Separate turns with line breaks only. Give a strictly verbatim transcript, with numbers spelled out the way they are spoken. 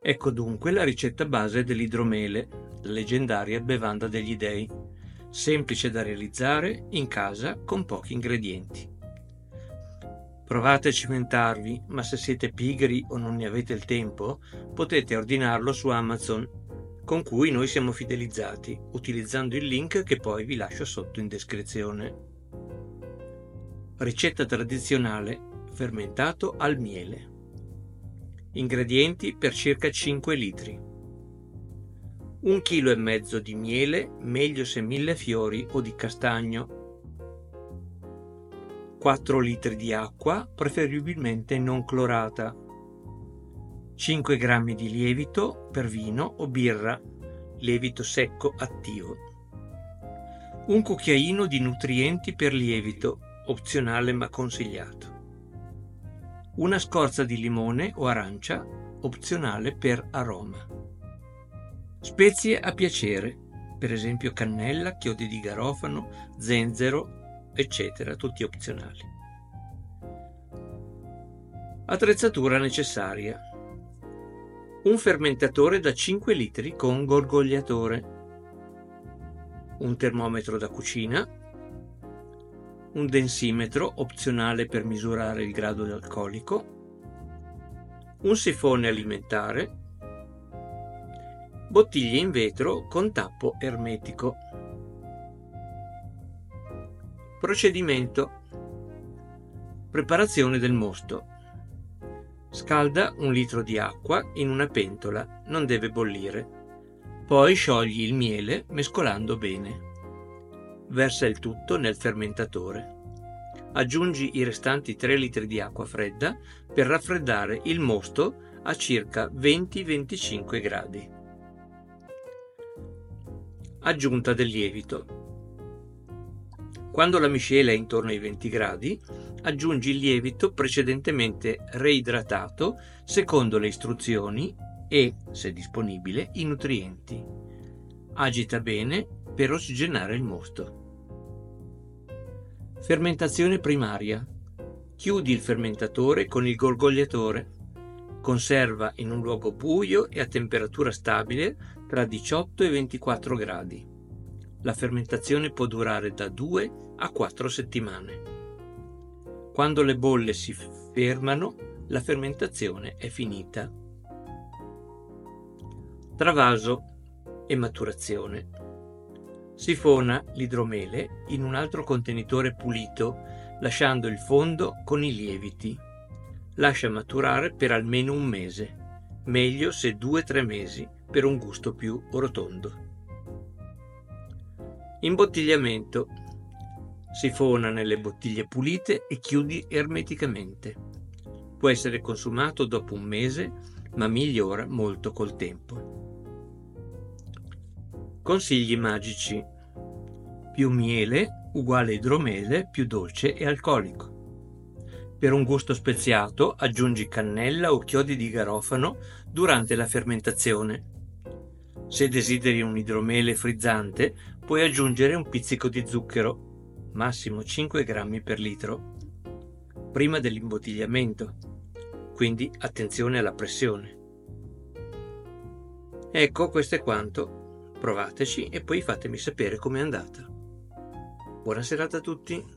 Ecco dunque la ricetta base dell'idromele, la leggendaria bevanda degli dei, semplice da realizzare in casa con pochi ingredienti. Provate a cimentarvi, ma se siete pigri o non ne avete il tempo, potete ordinarlo su Amazon, con cui noi siamo fidelizzati, utilizzando il link che poi vi lascio sotto in descrizione. Ricetta tradizionale: fermentato al miele. Ingredienti per circa cinque litri. Un chilo e mezzo di miele, meglio se millefiori o di castagno. quattro litri di acqua, preferibilmente non clorata. cinque grammi di lievito per vino o birra, lievito secco attivo. Un cucchiaino di nutrienti per lievito, opzionale ma consigliato. Una scorza di limone o arancia, opzionale per aroma. Spezie a piacere, per esempio cannella, chiodi di garofano, zenzero, eccetera, tutti opzionali. Attrezzatura necessaria: un fermentatore da cinque litri con gorgogliatore, un termometro da cucina, un densimetro opzionale per misurare il grado alcolico, un sifone alimentare, bottiglie in vetro con tappo ermetico. Procedimento: preparazione del mosto. Scalda un litro di acqua in una pentola, non deve bollire. Poi sciogli il miele mescolando bene. Versa il tutto nel fermentatore. Aggiungi i restanti tre litri di acqua fredda per raffreddare il mosto a circa venti venticinque gradi. Aggiunta del lievito. Quando la miscela è intorno ai venti gradi, aggiungi il lievito precedentemente reidratato secondo le istruzioni e, se disponibile, i nutrienti. Agita bene per ossigenare il mosto. Fermentazione primaria. Chiudi il fermentatore con il gorgogliatore. Conserva in un luogo buio e a temperatura stabile tra diciotto e ventiquattro gradi. La fermentazione può durare da due a quattro settimane. Quando le bolle si fermano, la fermentazione è finita. Travaso e maturazione. Sifona l'idromele in un altro contenitore pulito, lasciando il fondo con i lieviti. Lascia maturare per almeno un mese, meglio se due tre mesi per un gusto più rotondo. Imbottigliamento. Sifona nelle bottiglie pulite e chiudi ermeticamente. Può essere consumato dopo un mese, ma migliora molto col tempo. Consigli magici: più miele uguale idromele più dolce e alcolico. Per un gusto speziato aggiungi cannella o chiodi di garofano durante la fermentazione. Se desideri un idromele frizzante, puoi aggiungere un pizzico di zucchero, massimo cinque grammi per litro, prima dell'imbottigliamento, quindi attenzione alla pressione. Ecco, questo è quanto. Provateci e poi fatemi sapere com'è andata. Buona serata a tutti!